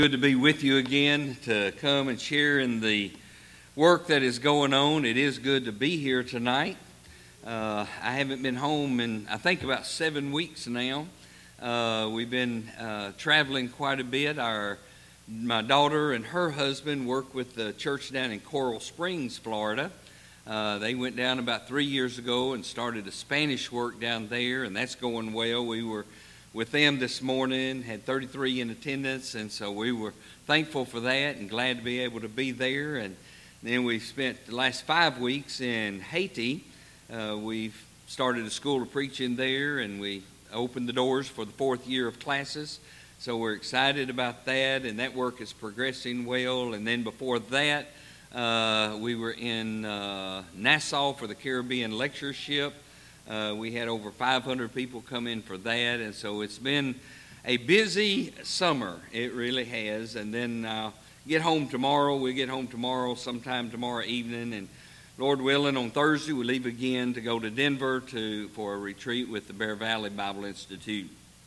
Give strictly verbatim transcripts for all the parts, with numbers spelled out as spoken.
Good to be with you again, to come and share in the work that is going on. It is good to be here tonight. Uh, I haven't been home in, I think, about seven weeks now. Uh, we've been uh, traveling quite a bit. Our My daughter and her husband work with the church down in Coral Springs, Florida. Uh, they went down about three years ago and started a Spanish work down there, and that's going well. We were with them this morning, had thirty-three in attendance, and so we were thankful for that and glad to be able to be there. And then we spent the last five weeks in Haiti. Uh, we've started a school of preaching there, and we opened the doors for the fourth year of classes. So we're excited about that, and that work is progressing well. And then before that, uh, we were in uh, Nassau for the Caribbean lectureship. Uh, we had over five hundred people come in for that, and so it's been a busy summer. It really has. And then uh, get home tomorrow. We get home tomorrow, sometime tomorrow evening, and Lord willing, on Thursday we leave again to go to Denver to for a retreat with the Bear Valley Bible Institute.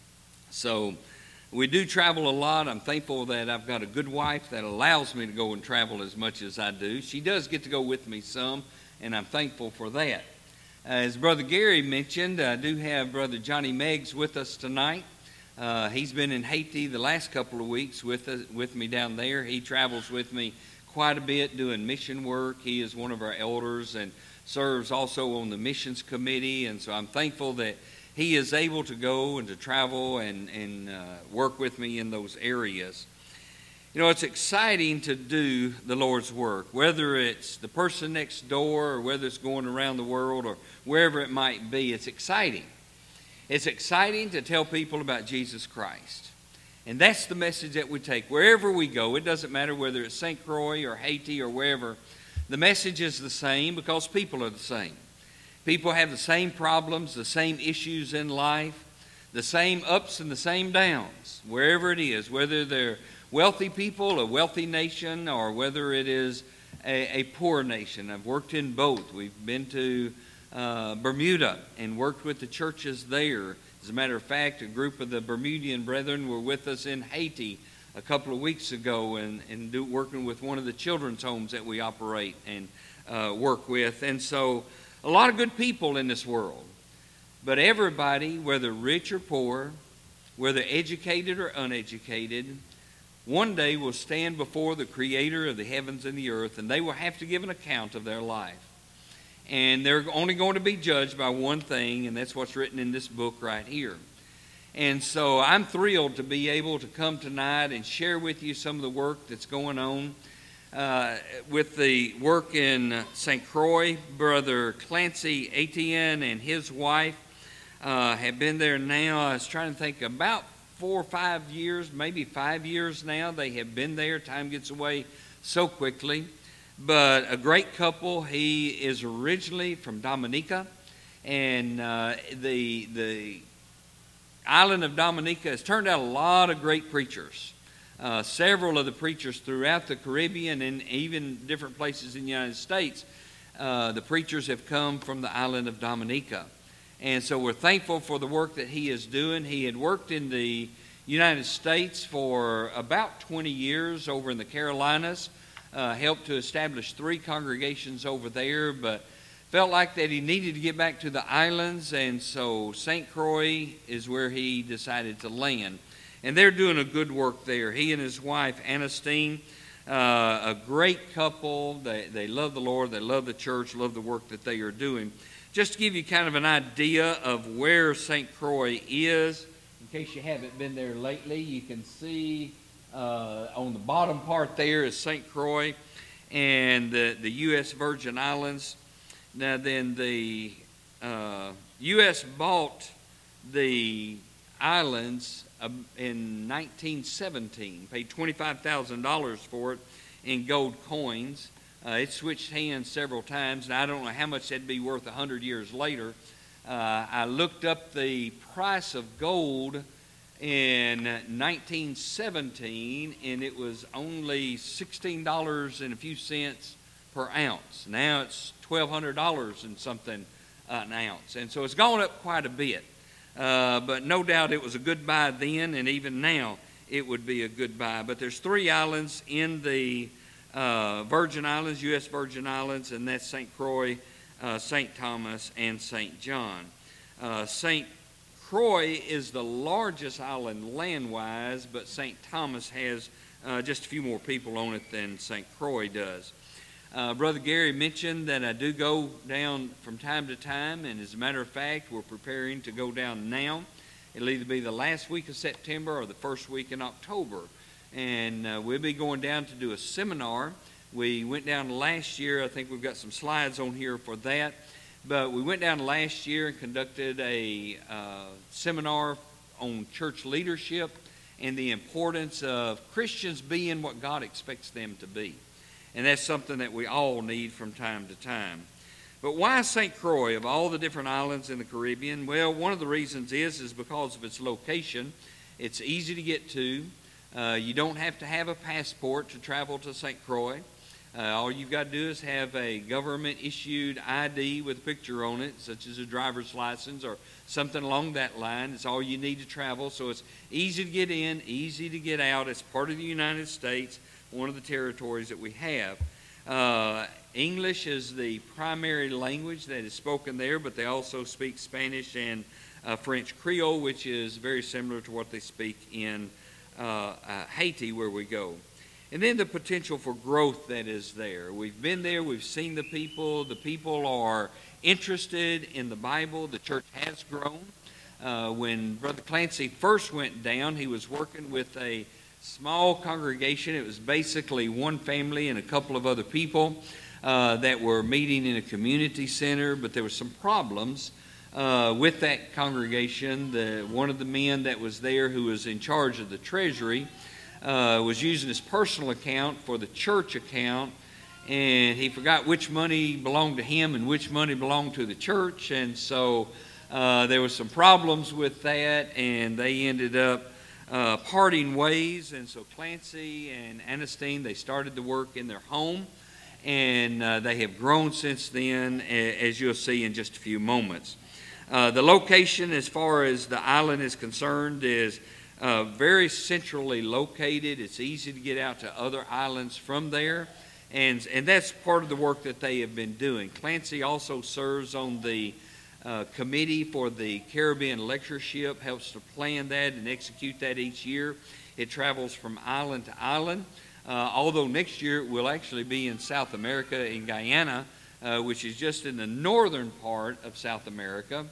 So we do travel a lot. I'm thankful that I've got a good wife that allows me to go and travel as much as I do. She does get to go with me some, and I'm thankful for that. As Brother Gary mentioned, I do have Brother Johnny Meggs with us tonight. Uh, he's been in Haiti the last couple of weeks with us, with me down there. He travels with me quite a bit doing mission work. He is one of our elders and serves also on the missions committee, and so I'm thankful that he is able to go and to travel and, and uh, work with me in those areas. You know, it's exciting to do the Lord's work, whether it's the person next door or whether it's going around the world or wherever it might be. It's exciting. It's exciting to tell people about Jesus Christ. And that's the message that we take. Wherever we go, it doesn't matter whether it's Saint Croix or Haiti or wherever, the message is the same because people are the same. People have the same problems, the same issues in life, the same ups and the same downs, wherever it is, whether they're wealthy people, a wealthy nation, or whether it is a, a poor nation. I've worked in both. We've been to uh, Bermuda and worked with the churches there. As a matter of fact, a group of the Bermudian brethren were with us in Haiti a couple of weeks ago and, and do, working with one of the children's homes that we operate and uh, work with. And so a lot of good people in this world. But everybody, whether rich or poor, whether educated or uneducated, one day will stand before the Creator of the heavens and the earth, and they will have to give an account of their life. And they're only going to be judged by one thing, and that's what's written in this book right here. And so I'm thrilled to be able to come tonight and share with you some of the work that's going on uh, with the work in Saint Croix. Brother Clancy Etienne and his wife uh, have been there now, I was trying to think, about four or five years, maybe five years now. They have been there. Time gets away so quickly. But a great couple. He is originally from Dominica, and uh, the the island of Dominica has turned out a lot of great preachers. Uh, several of the preachers throughout the Caribbean and even different places in the United States, uh, the preachers have come from the island of Dominica. And so we're thankful for the work that he is doing. He had worked in the United States for about twenty years over in the Carolinas, uh, helped to establish three congregations over there, but felt like that he needed to get back to the islands, and so Saint Croix is where he decided to land. And they're doing a good work there. He and his wife, Ernestine, uh, a great couple. They, they love the Lord, they love the church, love the work that they are doing. Just to give you kind of an idea of where Saint Croix is, in case you haven't been there lately, you can see uh, on the bottom part there is Saint Croix and the, the U S Virgin Islands. Now then the uh, U S bought the islands in nineteen seventeen, paid twenty-five thousand dollars for it in gold coins. Uh, it switched hands several times, and I don't know how much that'd be worth one hundred years later. Uh, I looked up the price of gold in nineteen seventeen, and it was only sixteen dollars and a few cents per ounce. Now it's twelve hundred dollars and something uh, an ounce, and so it's gone up quite a bit. Uh, but no doubt it was a good buy then, and even now it would be a goodbye. But there's three islands in the uh, Virgin Islands, U S Virgin Islands, and that's Saint Croix, uh, Saint Thomas, and Saint John. Uh, Saint Croix is the largest island land-wise, but Saint Thomas has uh, just a few more people on it than Saint Croix does. Uh, Brother Gary mentioned that I do go down from time to time, and as a matter of fact, we're preparing to go down now. It'll either be the last week of September or the first week in October, and uh, we'll be going down to do a seminar. We went down last year. I think we've got some slides on here for that, but we went down last year and conducted a uh, seminar on church leadership and the importance of Christians being what God expects them to be. And that's something that we all need from time to time. But why Saint Croix of all the different islands in the Caribbean? Well, one of the reasons is, is because of its location. It's easy to get to. Uh, you don't have to have a passport to travel to Saint Croix. Uh, all you've got to do is have a government-issued I D with a picture on it, such as a driver's license or something along that line. It's all you need to travel. So it's easy to get in, easy to get out. It's part of the United States, one of the territories that we have. Uh, English is the primary language that is spoken there, but they also speak Spanish and uh, French Creole, which is very similar to what they speak in uh, uh, Haiti, where we go. And then the potential for growth that is there. We've been there, we've seen the people. The people are interested in the Bible. The church has grown. Uh, when Brother Clancy first went down, he was working with a small congregation. It was basically one family and a couple of other people uh, that were meeting in a community center, but there were some problems uh, with that congregation. The, one of the men that was there, who was in charge of the treasury, uh, was using his personal account for the church account, and he forgot which money belonged to him and which money belonged to the church, and so uh, there was some problems with that, and they ended up Uh, parting ways. And so Clancy and Anastine, they started the work in their home, and uh, they have grown since then, as you'll see in just a few moments. Uh, the location, as far as the island is concerned, is uh, very centrally located. It's easy to get out to other islands from there, and, and that's part of the work that they have been doing. Clancy also serves on the Uh, committee for the Caribbean lectureship, helps to plan that and execute that each year. It travels from island to island, uh, although next year it will actually be in South America, in Guyana, uh, which is just in the northern part of South America,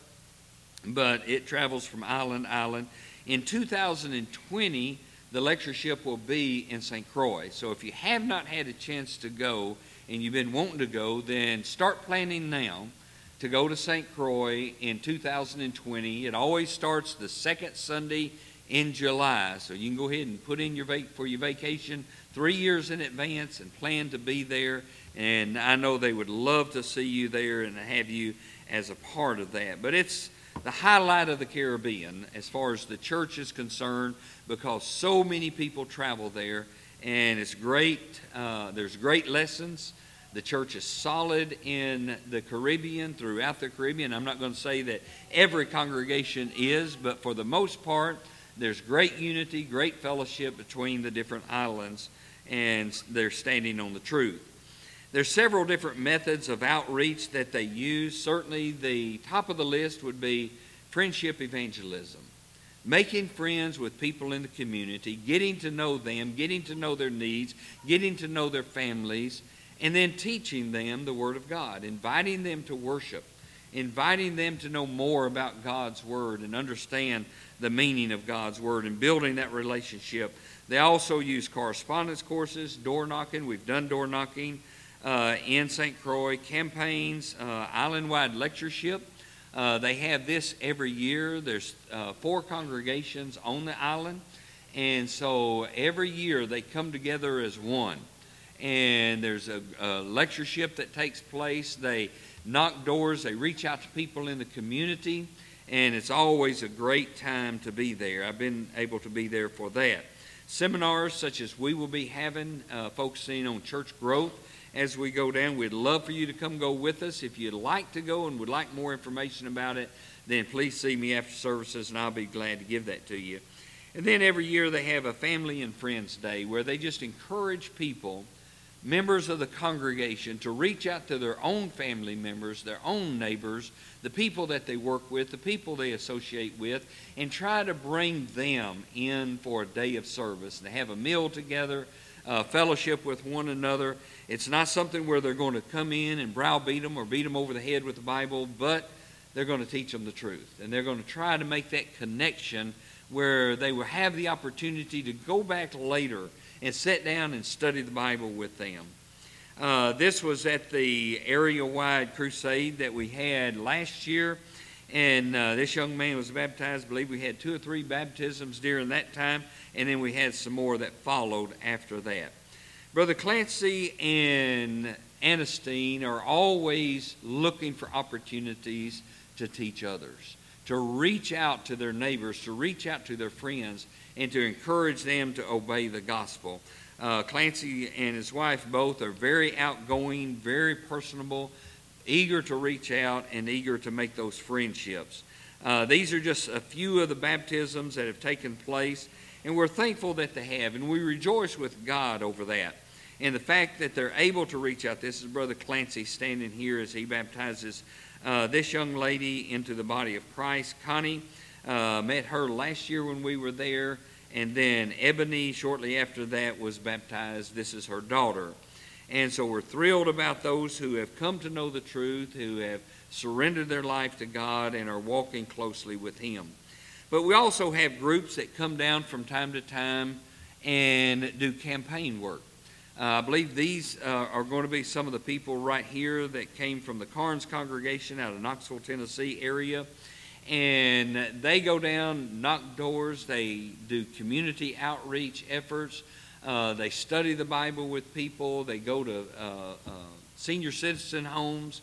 but it travels from island to island. In two thousand twenty, the lectureship will be in Saint Croix. So if you have not had a chance to go and you've been wanting to go, then start planning now to go to Saint Croix in two thousand twenty. It always starts the second Sunday in July, so you can go ahead and put in your vac- for your vacation three years in advance and plan to be there. And I know they would love to see you there and have you as a part of that. But it's the highlight of the Caribbean as far as the church is concerned, because so many people travel there, and it's great. Uh, there's great lessons. The church is solid in the Caribbean, throughout the Caribbean. I'm not going to say that every congregation is, but for the most part, there's great unity, great fellowship between the different islands, and they're standing on the truth. There's several different methods of outreach that they use. Certainly the top of the list would be friendship evangelism. Making friends with people in the community, getting to know them, getting to know their needs, getting to know their families, and then teaching them the Word of God, inviting them to worship, inviting them to know more about God's Word and understand the meaning of God's Word, and building that relationship. They also use correspondence courses, door knocking. We've done door knocking uh, in Saint Croix, campaigns, uh, island-wide lectureship. Uh, they have this every year. There's uh, four congregations on the island, and so every year they come together as one. And there's a, a lectureship that takes place. They knock doors. They reach out to people in the community. And it's always a great time to be there. I've been able to be there for that. Seminars such as we will be having, uh, focusing on church growth as we go down. We'd love for you to come go with us. If you'd like to go and would like more information about it, then please see me after services, and I'll be glad to give that to you. And then every year they have a Family and Friends Day where they just encourage people, members of the congregation, to reach out to their own family members, their own neighbors, the people that they work with, the people they associate with, and try to bring them in for a day of service. They have a meal together, uh, fellowship with one another. It's not something where they're going to come in and browbeat them or beat them over the head with the Bible, but they're going to teach them the truth. And they're going to try to make that connection where they will have the opportunity to go back later and sit down and study the Bible with them. Uh, this was at the area-wide crusade that we had last year, and uh, this young man was baptized. I believe we had two or three baptisms during that time, and then we had some more that followed after that. Brother Clancy and Anastine are always looking for opportunities to teach others, to reach out to their neighbors, to reach out to their friends, and to encourage them to obey the gospel. Uh, Clancy and his wife both are very outgoing, very personable, eager to reach out and eager to make those friendships. Uh, these are just a few of the baptisms that have taken place, and we're thankful that they have, and we rejoice with God over that. And the fact that they're able to reach out. This is Brother Clancy standing here as he baptizes uh, this young lady into the body of Christ. Connie, uh, met her last year when we were there, and then Ebony shortly after that was baptized. This is her daughter. And so we're thrilled about those who have come to know the truth, who have surrendered their life to God and are walking closely with Him. But we also have groups that come down from time to time and do campaign work. Uh, I believe these uh, are going to be some of the people right here that came from the Carnes congregation out of Knoxville, Tennessee area. And they go down, knock doors, they do community outreach efforts, uh, they study the Bible with people, they go to uh, uh, senior citizen homes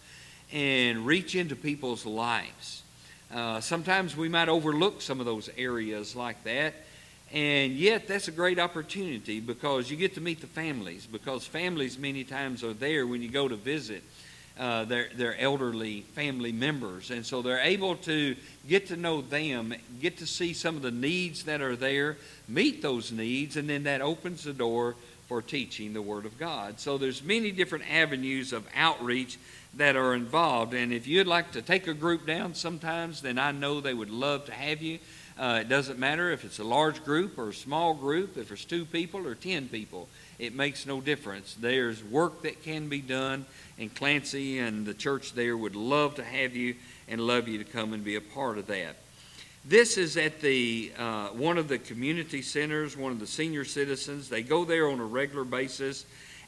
and reach into people's lives. Uh, sometimes we might overlook some of those areas like that, and yet that's a great opportunity because you get to meet the families, because families many times are there when you go to visit uh, their, their elderly family members, and so they're able to get to know them, get to see some of the needs that are there, meet those needs, and then that opens the door for teaching the Word of God. So there's many different avenues of outreach that are involved, and if you'd like to take a group down sometimes, then I know they would love to have you. Uh, it doesn't matter if it's a large group or a small group, if it's two people or ten people. It makes no difference. There's work that can be done, and Clancy and the church there would love to have you and love you to come and be a part of that. This is at the uh, one of the community centers, one of the senior citizens. They go there on a regular basis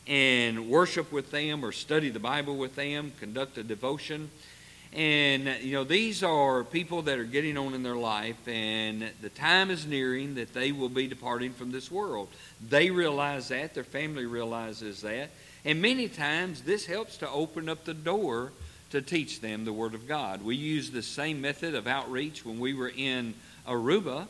and worship with them or study the Bible with them, conduct a devotion. And, you know, these are people that are getting on in their life, and the time is nearing that they will be departing from this world. They realize that. Their family realizes that. And many times this helps to open up the door to teach them the Word of God. We used the same method of outreach when we were in Aruba.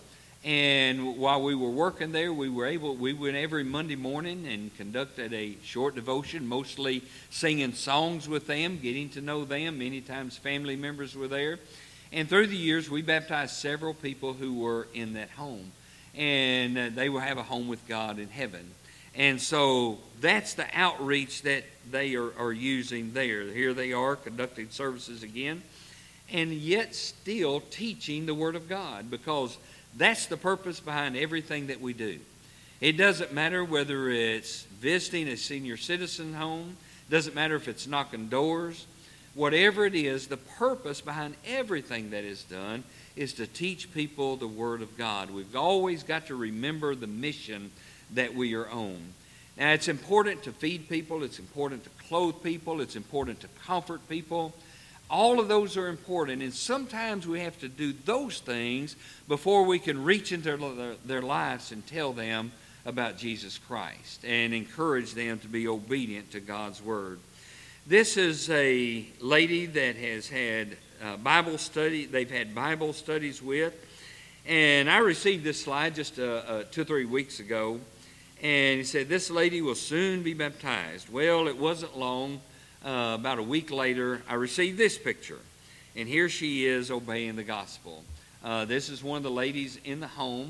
And while we were working there, we were able, we went every Monday morning and conducted a short devotion, mostly singing songs with them, getting to know them. Many times family members were there. And through the years, we baptized several people who were in that home. And uh, they will have a home with God in heaven. And so that's the outreach that they are, are using there. Here they are conducting services again, and yet still teaching the Word of God, because that's the purpose behind everything that we do. It doesn't matter whether it's visiting a senior citizen home, doesn't matter if it's knocking doors, whatever it is, the purpose behind everything that is done is to teach people the Word of God. We've always got to remember the mission that we are on. Now, it's important to feed people, it's important to clothe people, it's important to comfort people. All of those are important, and sometimes we have to do those things before we can reach into their, their lives and tell them about Jesus Christ and encourage them to be obedient to God's Word. This is a lady that has had uh, Bible study, they've had Bible studies with, and I received this slide just uh, uh, two or three weeks ago, and he said, this lady will soon be baptized. Well, it wasn't long. Uh, about a week later, I received this picture, and here she is obeying the gospel. Uh, this is one of the ladies in the home.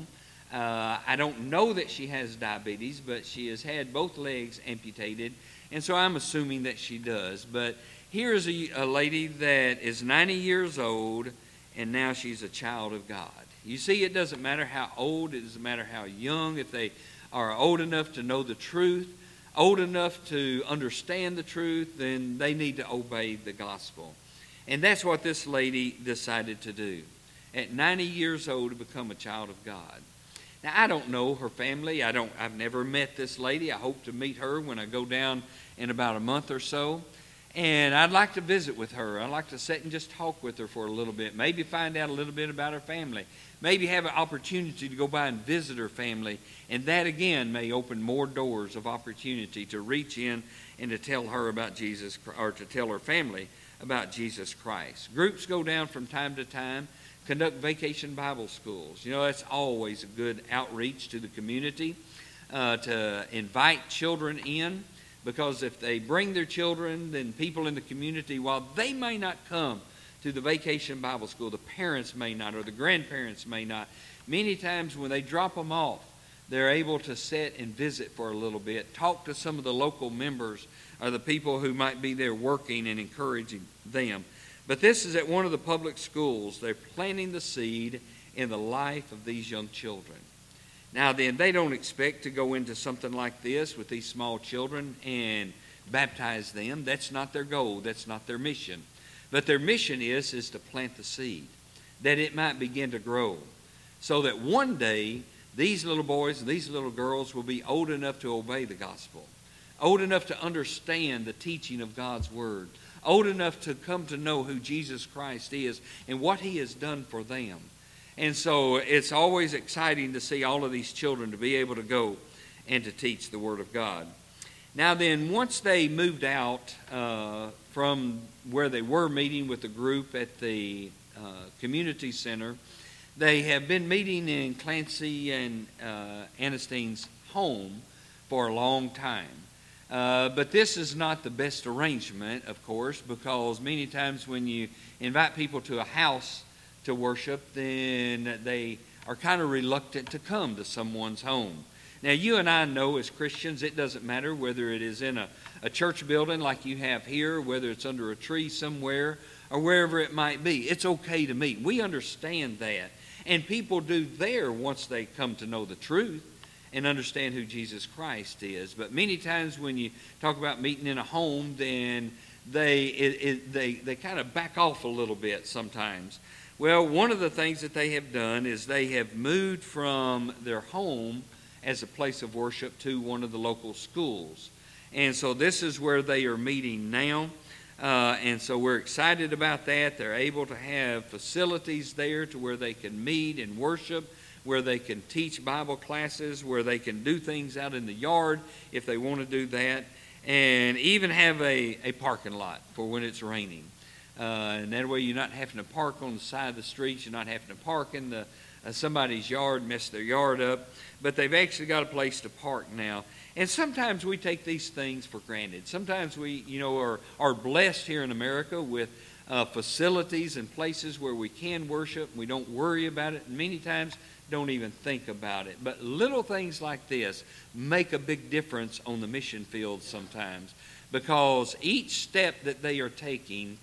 Uh, I don't know that she has diabetes, but she has had both legs amputated, and so I'm assuming that she does. But here's a, a lady that is ninety years old, and now she's a child of God. You see, it doesn't matter how old, it doesn't matter how young, if they are old enough to know the truth, old enough to understand the truth, then they need to obey the gospel. And that's what this lady decided to do. At ninety years old, to become a child of God. Now, I don't know her family. I don't, I've never met this lady. I hope to meet her when I go down in about a month or so. And I'd like to visit with her. I'd like to sit and just talk with her for a little bit. Maybe find out a little bit about her family. Maybe have an opportunity to go by and visit her family. And that, again, may open more doors of opportunity to reach in and to tell her about Jesus, or to tell her family about Jesus Christ. Groups go down from time to time, conduct vacation Bible schools. You know, that's always a good outreach to the community, uh, to invite children in, because if they bring their children, then people in the community, while they may not come to the vacation Bible school, the parents may not, or the grandparents may not. Many times when they drop them off, they're able to sit and visit for a little bit, talk to some of the local members or the people who might be there working and encouraging them. But this is at one of the public schools. They're planting the seed in the life of these young children. Now then, they don't expect to go into something like this with these small children and baptize them. That's not their goal. That's not their mission. But their mission is, is to plant the seed, that it might begin to grow, so that one day these little boys and these little girls will be old enough to obey the gospel, old enough to understand the teaching of God's Word, old enough to come to know who Jesus Christ is and what He has done for them. And so it's always exciting to see all of these children to be able to go and to teach the Word of God. Now then, once they moved out uh, from where they were meeting with the group at the uh, community center, they have been meeting in Clancy and uh, Ernestine's home for a long time. Uh, but this is not the best arrangement, of course, because many times when you invite people to a house to worship, then they are kind of reluctant to come to someone's home. Now, you and I know as Christians, it doesn't matter whether it is in a, a church building like you have here, whether it's under a tree somewhere, or wherever it might be. It's okay to meet. We understand that. And people do there once they come to know the truth and understand who Jesus Christ is. But many times when you talk about meeting in a home, then they it, it, they they kind of back off a little bit sometimes. Well, one of the things that they have done is they have moved from their home as a place of worship to one of the local schools. And so this is where they are meeting now. Uh, and so we're excited about that. They're able to have facilities there to where they can meet and worship, where they can teach Bible classes, where they can do things out in the yard if they want to do that, and even have a, a parking lot for when it's raining. Uh, and that way you're not having to park on the side of the street. You're not having to park in the, uh, somebody's yard, mess their yard up. But they've actually got a place to park now. And sometimes we take these things for granted. Sometimes we, you know, are, are blessed here in America with uh, facilities and places where we can worship. We don't worry about it. And many times don't even think about it. But little things like this make a big difference on the mission field sometimes, because each step that they are taking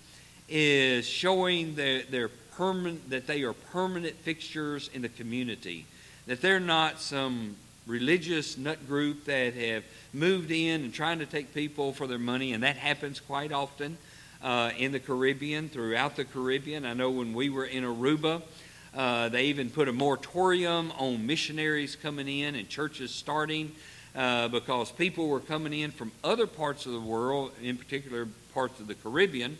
is showing that they're permanent, that they are permanent fixtures in the community, that they're not some religious nut group that have moved in and trying to take people for their money, and that happens quite often uh, in the Caribbean, throughout the Caribbean. I know when we were in Aruba, uh, they even put a moratorium on missionaries coming in and churches starting uh, because people were coming in from other parts of the world, in particular parts of the Caribbean,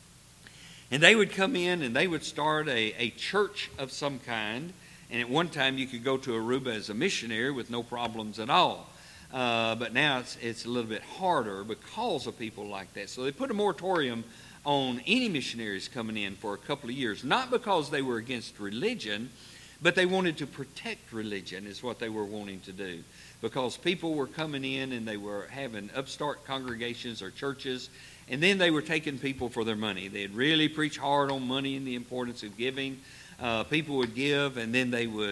and they would come in and they would start a, a church of some kind. And at one time you could go to Aruba as a missionary with no problems at all. Uh, but now it's, it's a little bit harder because of people like that. So they put a moratorium on any missionaries coming in for a couple of years. Not because they were against religion, but they wanted to protect religion is what they were wanting to do. Because people were coming in and they were having upstart congregations or churches, and then they were taking people for their money. They'd really preach hard on money and the importance of giving. Uh, people would give, and then they would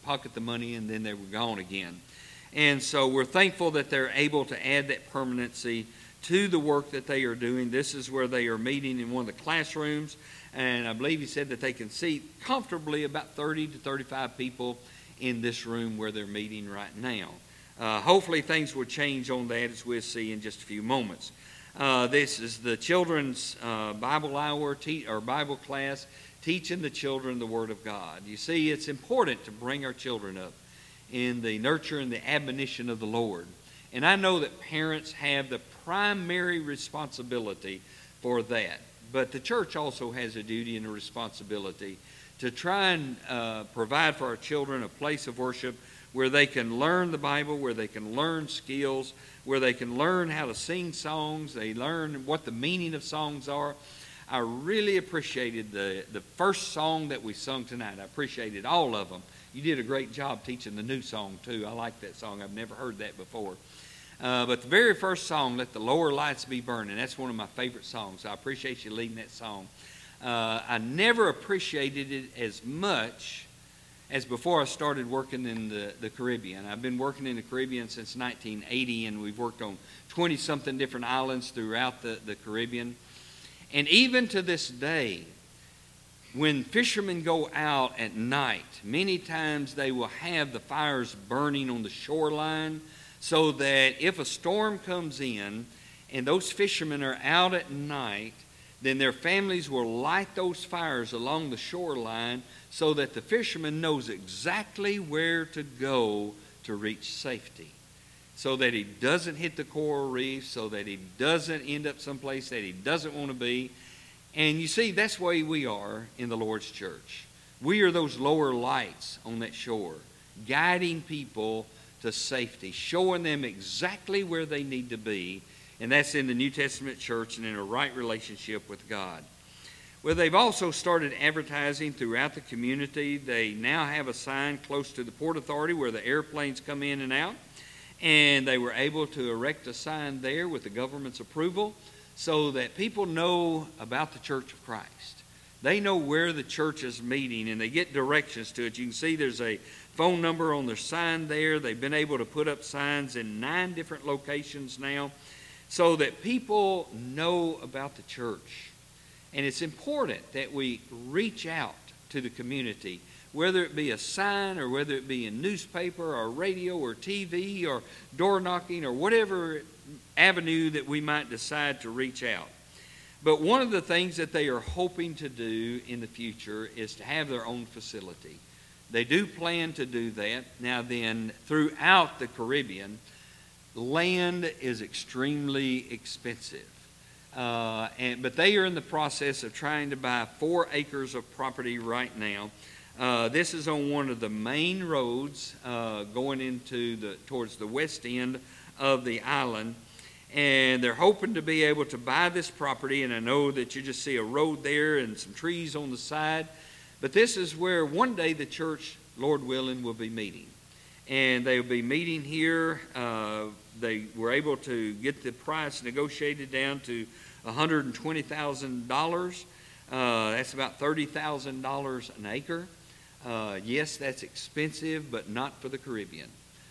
pocket the money, and then they were gone again. And so we're thankful that they're able to add that permanency to the work that they are doing. This is where they are meeting in one of the classrooms, and I believe he said that they can seat comfortably about thirty to thirty-five people in this room where they're meeting right now. Uh, hopefully things will change on that, as we'll see in just a few moments. Uh, this is the children's uh, Bible hour te- or Bible class, teaching the children the Word of God. You see, it's important to bring our children up in the nurture and the admonition of the Lord. And I know that parents have the primary responsibility for that. But the church also has a duty and a responsibility to try and uh, provide for our children a place of worship where they can learn the Bible, where they can learn skills, where they can learn how to sing songs, they learn what the meaning of songs are. I really appreciated the, the first song that we sung tonight. I appreciated all of them. You did a great job teaching the new song, too. I like that song. I've never heard that before. Uh, but the very first song, Let the Lower Lights Be Burning, that's one of my favorite songs. I appreciate you leading that song. Uh, I never appreciated it as much as before I started working in the, the Caribbean. I've been working in the Caribbean since nineteen eighty, and we've worked on twenty-something different islands throughout the, the Caribbean. And even to this day, when fishermen go out at night, many times they will have the fires burning on the shoreline, so that if a storm comes in and those fishermen are out at night, then their families will light those fires along the shoreline so that the fisherman knows exactly where to go to reach safety, so that he doesn't hit the coral reef, so that he doesn't end up someplace that he doesn't want to be. And you see, that's the way we are in the Lord's church. We are those lower lights on that shore, guiding people to safety, showing them exactly where they need to be, and that's in the New Testament church and in a right relationship with God. Well, they've also started advertising throughout the community. They now have a sign close to the Port Authority where the airplanes come in and out, and they were able to erect a sign there with the government's approval so that people know about the Church of Christ. They know where the church is meeting, and they get directions to it. You can see there's a phone number on their sign there. They've been able to put up signs in nine different locations now so that people know about the church. And it's important that we reach out to the community, whether it be a sign or whether it be a newspaper or radio or T V or door knocking or whatever avenue that we might decide to reach out. But one of the things that they are hoping to do in the future is to have their own facility. They do plan to do that. Now then, throughout the Caribbean, land is extremely expensive. Uh, and, but they are in the process of trying to buy four acres of property right now. Uh, this is on one of the main roads uh, going into the towards the west end of the island. And they're hoping to be able to buy this property. And I know that you just see a road there and some trees on the side. But this is where one day the church, Lord willing, will be meeting. And they will be meeting here. Uh, they were able to get the price negotiated down to one hundred twenty thousand dollars. Uh, that's about thirty thousand dollars an acre. Uh, yes, that's expensive, but not for the Caribbean.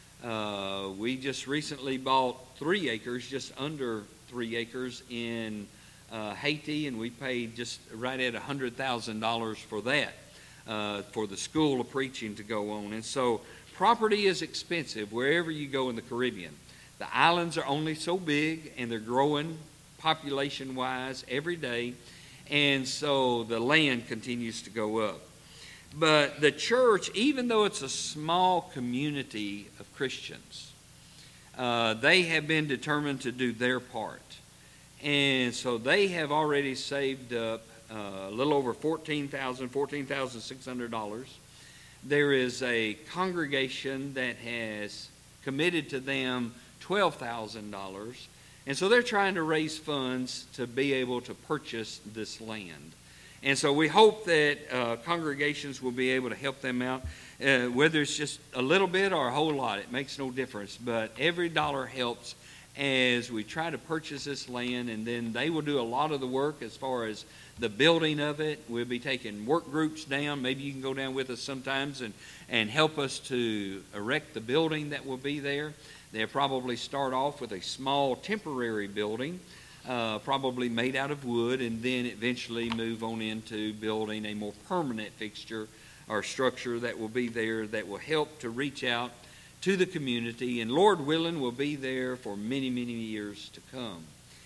Uh, we just recently bought three acres, just under three acres in uh, Haiti, and we paid just right at one hundred thousand dollars for that, uh, for the school of preaching to go on. And so property is expensive wherever you go in the Caribbean. The islands are only so big, and they're growing population-wise every day, and so the land continues to go up. But the church, even though it's a small community of Christians, uh, they have been determined to do their part. And so they have already saved up uh, a little over fourteen thousand dollars, fourteen thousand six hundred dollars. There is a congregation that has committed to them twelve thousand dollars. And so they're trying to raise funds to be able to purchase this land. And so we hope that uh, congregations will be able to help them out, uh, whether it's just a little bit or a whole lot. It makes no difference. But every dollar helps as we try to purchase this land, and then they will do a lot of the work as far as the building of it. We'll be taking work groups down. Maybe you can go down with us sometimes and, and help us to erect the building that will be there. They'll probably start off with a small temporary building, uh, probably made out of wood, and then eventually move on into building a more permanent fixture or structure that will be there that will help to reach out to the community, and Lord willing, will be there for many, many years to come.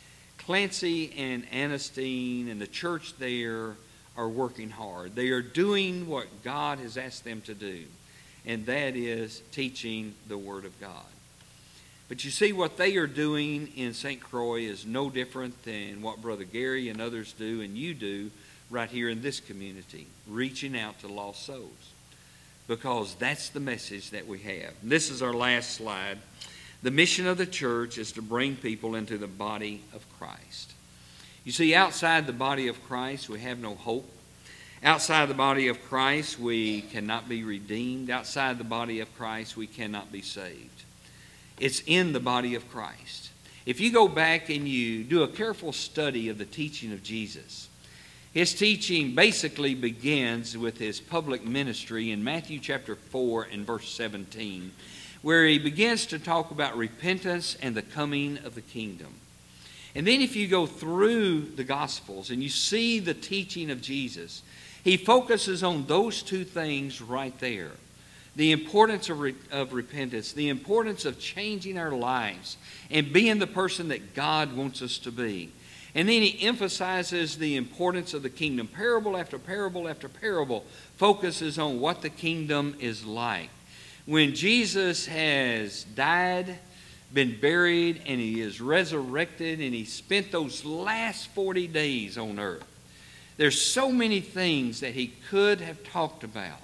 Clancy and Anastine and the church there are working hard. They are doing what God has asked them to do, and that is teaching the Word of God. But you see, what they are doing in Saint Croix is no different than what Brother Gary and others do, and you do right here in this community, reaching out to lost souls. Because that's the message that we have. This is our last slide. The mission of the church is to bring people into the body of Christ. You see, outside the body of Christ, we have no hope. Outside the body of Christ, we cannot be redeemed. Outside the body of Christ, we cannot be saved. It's in the body of Christ. If you go back and you do a careful study of the teaching of Jesus, his teaching basically begins with his public ministry in Matthew chapter four and verse seventeen, where he begins to talk about repentance and the coming of the kingdom. And then if you go through the Gospels and you see the teaching of Jesus, he focuses on those two things right there. The importance of, re- of repentance, the importance of changing our lives and being the person that God wants us to be. And then he emphasizes the importance of the kingdom. Parable after parable after parable focuses on what the kingdom is like. When Jesus has died, been buried, and he is resurrected, and he spent those last forty days on earth, there's so many things that he could have talked about.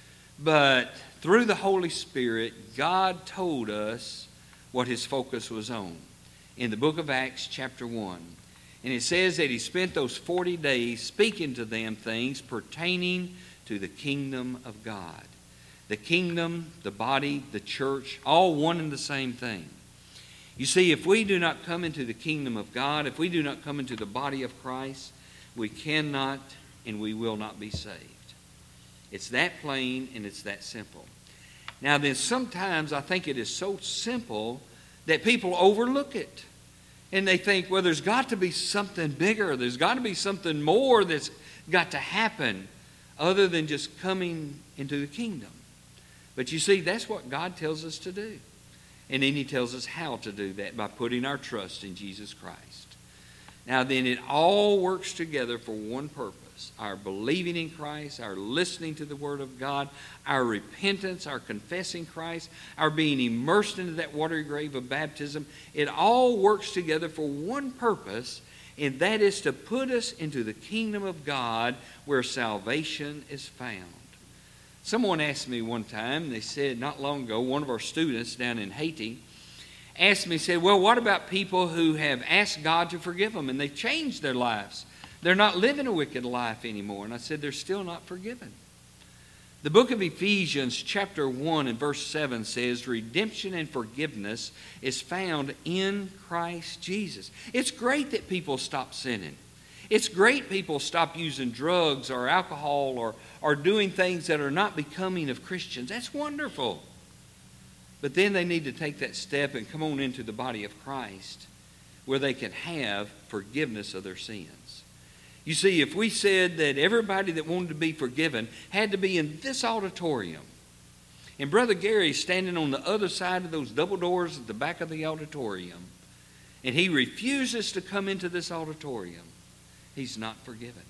But through the Holy Spirit, God told us what his focus was on. In the book of Acts chapter one. And it says that he spent those forty days speaking to them things pertaining to the kingdom of God. The kingdom, the body, the church, all one and the same thing. You see, if we do not come into the kingdom of God, if we do not come into the body of Christ, we cannot and we will not be saved. It's that plain and it's that simple. Now then, sometimes I think it is so simple that people overlook it. And they think, well, there's got to be something bigger. There's got to be something more that's got to happen other than just coming into the kingdom. But you see, that's what God tells us to do. And then he tells us how to do that, by putting our trust in Jesus Christ. Now then, it all works together for one purpose. Our believing in Christ, our listening to the Word of God, our repentance, our confessing Christ, our being immersed into that watery grave of baptism. It all works together for one purpose, and that is to put us into the kingdom of God where salvation is found. Someone asked me one time, they said not long ago, one of our students down in Haiti asked me, said, well, what about people who have asked God to forgive them and they've changed their lives? They're not living a wicked life anymore. And I said, they're still not forgiven. The book of Ephesians chapter one and verse seven says, redemption and forgiveness is found in Christ Jesus. It's great that people stop sinning. It's great people stop using drugs or alcohol or, or doing things that are not becoming of Christians. That's wonderful. But then they need to take that step and come on into the body of Christ where they can have forgiveness of their sins. You see, if we said that everybody that wanted to be forgiven had to be in this auditorium, and Brother Gary is standing on the other side of those double doors at the back of the auditorium, and he refuses to come into this auditorium, he's not forgiven.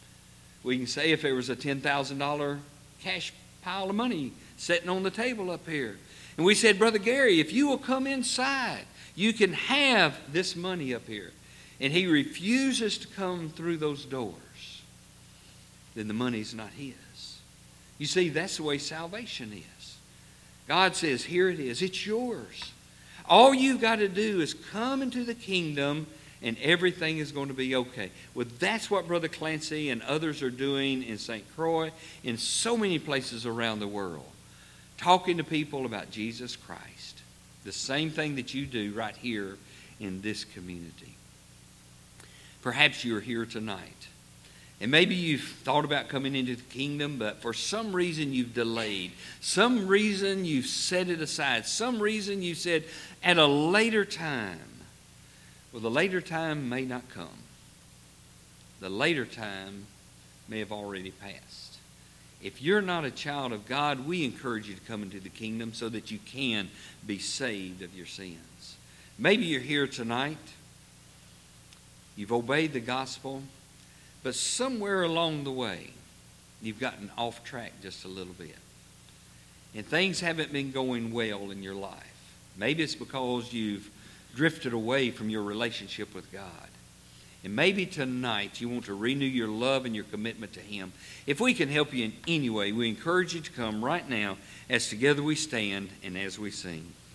We can say if there was a ten thousand dollars cash pile of money sitting on the table up here, and we said, Brother Gary, if you will come inside, you can have this money up here. And he refuses to come through those doors, then the money's not his. You see, that's the way salvation is. God says, here it is. It's yours. All you've got to do is come into the kingdom and everything is going to be okay. Well, that's what Brother Clancy and others are doing in Saint Croix, in so many places around the world, talking to people about Jesus Christ. The same thing that you do right here in this community. Perhaps you're here tonight, and maybe you've thought about coming into the kingdom, but for some reason you've delayed. Some reason you've set it aside. Some reason you said, at a later time. Well, the later time may not come. The later time may have already passed. If you're not a child of God, we encourage you to come into the kingdom so that you can be saved of your sins. Maybe you're here tonight. You've obeyed the gospel, but somewhere along the way, you've gotten off track just a little bit. And things haven't been going well in your life. Maybe it's because you've drifted away from your relationship with God. And maybe tonight you want to renew your love and your commitment to Him. If we can help you in any way, we encourage you to come right now as together we stand and as we sing.